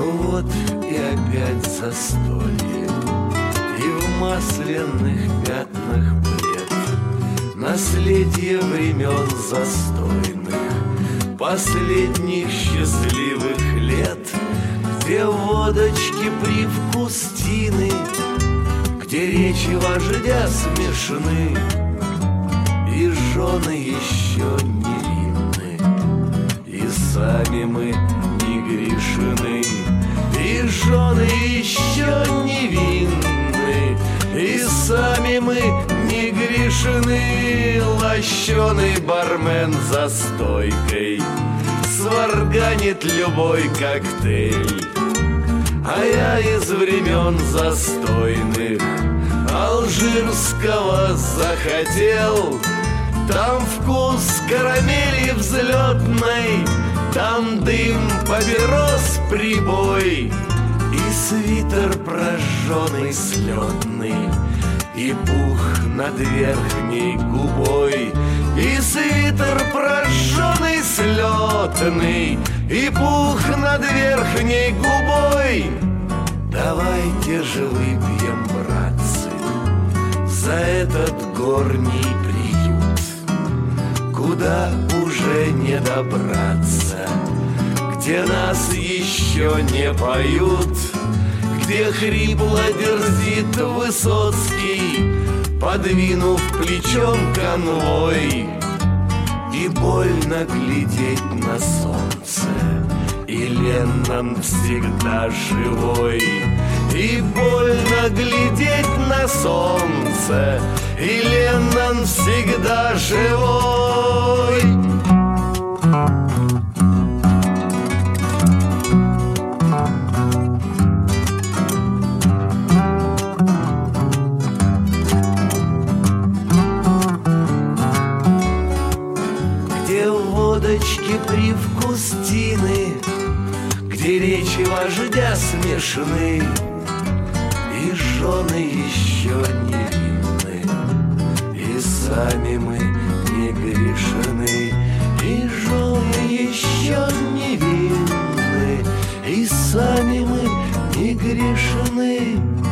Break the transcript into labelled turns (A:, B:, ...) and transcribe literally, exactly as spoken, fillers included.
A: Вот и опять застолье, и в масляных пятнах блед наследие времен застойных, последних счастливых лет, где водочки привкус тины, где речи вождя смешны, и жены еще невинны, и сами мы не грешны, и жены еще невинны, и сами мы не грешны. Лощеный бармен за стойкой сварганит любой коктейль, а я из времен застойных алжирского захотел. Там вкус карамели взлетной, там дым папирос прибой, и свитер прожженный слетный, и пух над верхней губой, и свитер прожженный слетный, и пух над верхней губой. Давайте же выпьем, братцы, за этот горний приют, куда уже не добраться, где нас еще не поют, где хрипло дерзит Высоцкий, подвинув плечом конвой. И больно глядеть на солнце, и Леннон всегда живой. И больно глядеть на солнце, и Леннон всегда живой. Где водочки привкус тины, где речи вождя смешны, и жены еще невинны, и сами мы не грешны, и жены еще невинны, и сами мы не грешны.